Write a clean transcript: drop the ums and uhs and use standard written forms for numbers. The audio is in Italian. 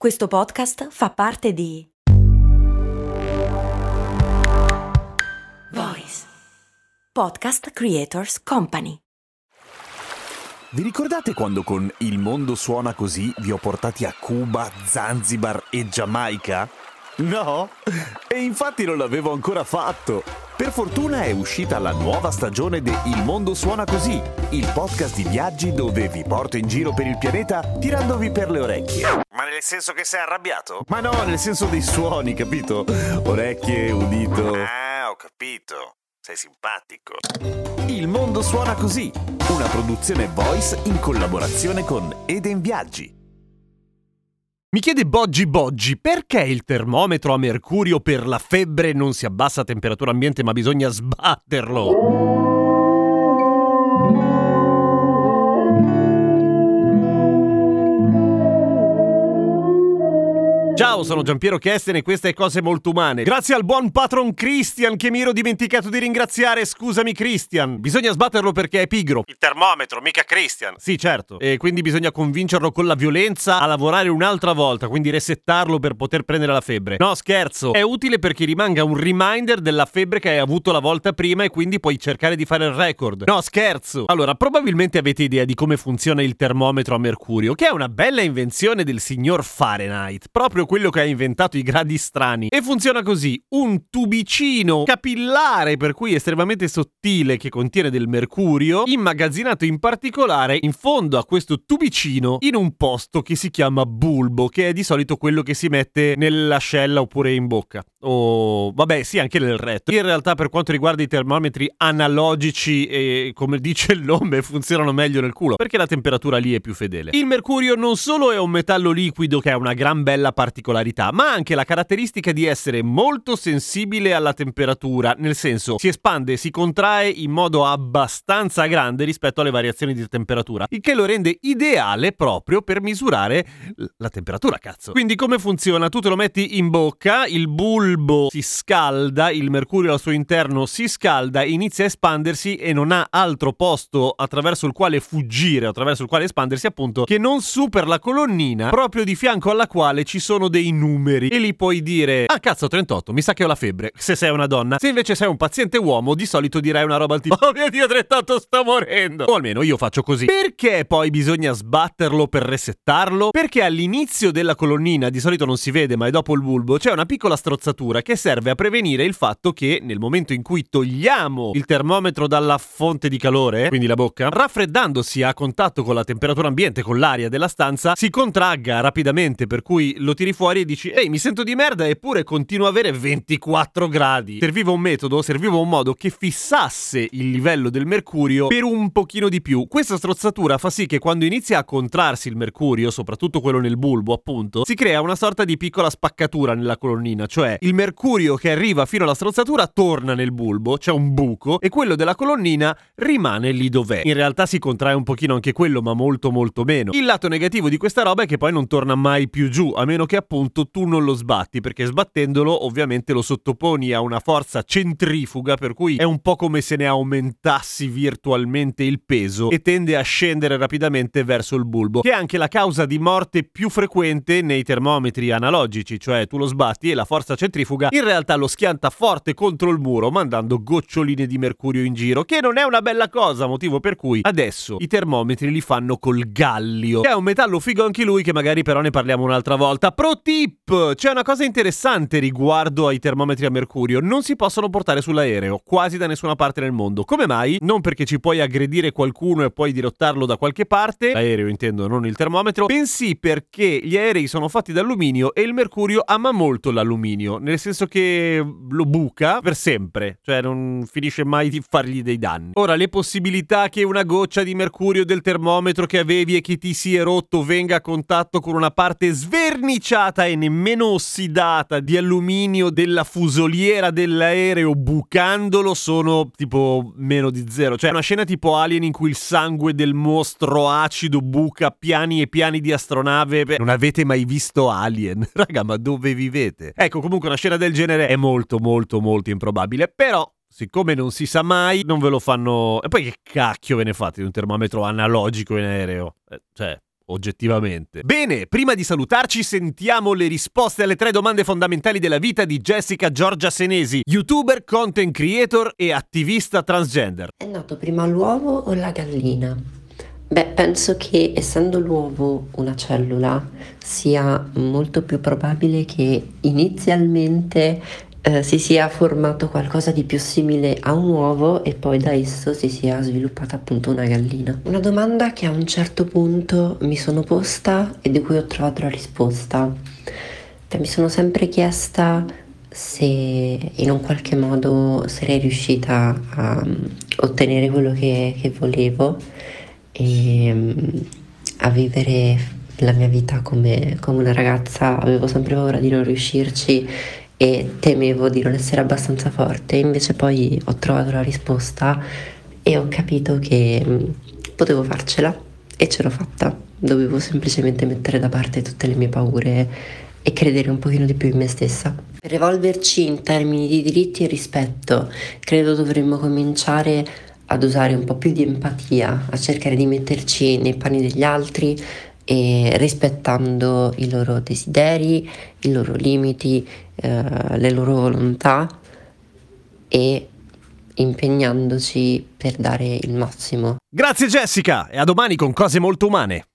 Questo podcast fa parte di Voice Podcast Creators Company. Vi ricordate quando con Il mondo suona così vi ho portati a Cuba, Zanzibar e Giamaica? No? E infatti non l'avevo ancora fatto. Per fortuna è uscita la nuova stagione di Il mondo suona così, il podcast di viaggi dove vi porto in giro per il pianeta tirandovi per le orecchie. Ma nel senso che sei arrabbiato? Ma no, nel senso dei suoni, capito? Orecchie, udito. Ah, ho capito. Sei simpatico. Il mondo suona così, una produzione Voice in collaborazione con Eden Viaggi. Mi chiede Boggi, perché il termometro a mercurio per la febbre non si abbassa a temperatura ambiente ma bisogna sbatterlo? Ciao, sono Giampiero Kesten e queste Cose Molto Umane. Grazie al buon patron Christian che mi ero dimenticato di ringraziare. Scusami Christian. Bisogna sbatterlo perché è pigro. Il termometro, mica Christian. Sì, certo. E quindi bisogna convincerlo con la violenza a lavorare un'altra volta, quindi resettarlo per poter prendere la febbre. No, scherzo. È utile perché rimanga un reminder della febbre che hai avuto la volta prima e quindi puoi cercare di fare il record. No, scherzo. Allora, probabilmente avete idea di come funziona il termometro a mercurio, che è una bella invenzione del signor Fahrenheit, proprio quello che ha inventato i gradi strani. E funziona così: un tubicino capillare, per cui estremamente sottile, che contiene del mercurio, immagazzinato in particolare in fondo a questo tubicino in un posto che si chiama bulbo, che è di solito quello che si mette nell'ascella oppure in bocca. O vabbè, sì, anche nel retto. In realtà, per quanto riguarda i termometri analogici, e come dice il nome, funzionano meglio nel culo, perché la temperatura lì è più fedele. Il mercurio non solo è un metallo liquido che ha una gran bella particolarità, ma ha anche la caratteristica di essere molto sensibile alla temperatura, nel senso si espande e si contrae in modo abbastanza grande rispetto alle variazioni di temperatura, il che lo rende ideale proprio per misurare la temperatura, cazzo. Quindi come funziona? Tu te lo metti in bocca, il bulbo si scalda, il mercurio al suo interno si scalda, inizia a espandersi e non ha altro posto attraverso il quale fuggire, attraverso il quale espandersi appunto, che non su per la colonnina proprio di fianco alla quale ci sono dei numeri e lì puoi dire: ah cazzo, 38, mi sa che ho la febbre, se sei una donna. Se invece sei un paziente uomo, di solito direi una roba tipo: oh mio Dio, 38, sto morendo. O almeno io faccio così. Perché poi bisogna sbatterlo per resettarlo? Perché all'inizio della colonnina, di solito non si vede ma è dopo il bulbo, c'è una piccola strozzatura che serve a prevenire il fatto che nel momento in cui togliamo il termometro dalla fonte di calore, quindi la bocca, raffreddandosi a contatto con la temperatura ambiente, con l'aria della stanza, si contragga rapidamente, per cui lo tiri fuori e dici: ehi, mi sento di merda, eppure continuo a avere 24 gradi. Serviva un modo che fissasse il livello del mercurio per un pochino di più. Questa strozzatura fa sì che quando inizia a contrarsi il mercurio, soprattutto quello nel bulbo appunto, si crea una sorta di piccola spaccatura nella colonnina, cioè il mercurio che arriva fino alla strozzatura torna nel bulbo, c'è un buco, e quello della colonnina rimane lì dov'è. In realtà si contrae un pochino anche quello, ma molto molto meno. Il lato negativo di questa roba è che poi non torna mai più giù, a meno che appunto tu non lo sbatti, perché sbattendolo ovviamente lo sottoponi a una forza centrifuga, per cui è un po' come se ne aumentassi virtualmente il peso e tende a scendere rapidamente verso il bulbo, che è anche la causa di morte più frequente nei termometri analogici, cioè tu lo sbatti e la forza centrifuga in realtà lo schianta forte contro il muro, mandando goccioline di mercurio in giro, che non è una bella cosa, motivo per cui adesso i termometri li fanno col gallio, che è un metallo figo anche lui, che magari però ne parliamo un'altra volta. Pro tip! C'è una cosa interessante riguardo ai termometri a mercurio: non si possono portare sull'aereo, quasi da nessuna parte nel mondo. Come mai? Non perché ci puoi aggredire qualcuno e poi dirottarlo da qualche parte, l'aereo intendo, non il termometro, bensì perché gli aerei sono fatti d'alluminio e il mercurio ama molto l'alluminio, nel senso che lo buca per sempre, cioè non finisce mai di fargli dei danni. Ora, le possibilità che una goccia di mercurio del termometro che avevi e che ti si è rotto venga a contatto con una parte sverniciata e nemmeno ossidata di alluminio della fusoliera dell'aereo bucandolo sono tipo meno di zero. Cioè una scena tipo Alien in cui il sangue del mostro acido buca piani e piani di astronave. Beh, non avete mai visto Alien? Raga, ma dove vivete? Ecco, comunque una scena del genere è molto molto molto improbabile, però siccome non si sa mai, non ve lo fanno. E poi che cacchio ve ne fate di un termometro analogico in aereo? Cioè, oggettivamente. Bene, prima di salutarci sentiamo le risposte alle 3 domande fondamentali della vita di Jessica Giorgia Senesi, youtuber, content creator e attivista transgender. È nato prima l'uovo o la gallina? Beh, penso che essendo l'uovo una cellula sia molto più probabile che inizialmente si sia formato qualcosa di più simile a un uovo e poi da esso si sia sviluppata appunto una gallina. Una domanda che a un certo punto mi sono posta e di cui ho trovato la risposta. Mi sono sempre chiesta se in un qualche modo sarei riuscita a ottenere quello che volevo e a vivere la mia vita come una ragazza. Avevo sempre paura di non riuscirci e temevo di non essere abbastanza forte, invece poi ho trovato la risposta e ho capito che potevo farcela e ce l'ho fatta. Dovevo semplicemente mettere da parte tutte le mie paure e credere un pochino di più in me stessa. Per evolverci in termini di diritti e rispetto, credo dovremmo cominciare ad usare un po' più di empatia, a cercare di metterci nei panni degli altri e rispettando i loro desideri, i loro limiti, le loro volontà e impegnandoci per dare il massimo. Grazie Jessica e a domani con cose molto umane.